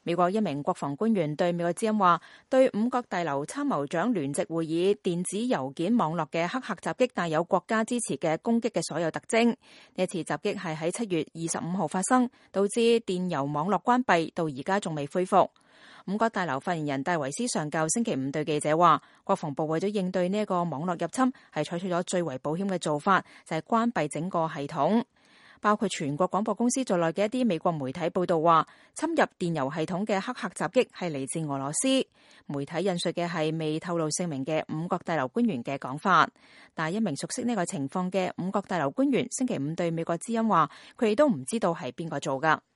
美國一名國防官員對美國之音話，對五角大樓參謀長聯席會議電子郵件網絡嘅黑客襲擊帶有國家支持嘅攻擊嘅所有特徵。呢一次襲擊係喺7月25號發生，導致電郵網絡關閉，到而家仲未恢復。五角大樓發言人戴維斯上校星期五對記者話，國防部為咗應對呢一個網絡入侵，係採取咗最為保險嘅做法，就係關閉整個系統。包括全國廣播公司在內嘅一啲美國媒體報道話，侵入電郵系統嘅黑客襲擊係嚟自俄羅斯。媒體引述嘅係未透露姓名嘅五角大樓官員嘅講法，但係一名熟悉呢個情況嘅五角大樓官員星期五對美國之音話，佢哋都唔知道係邊個做㗎。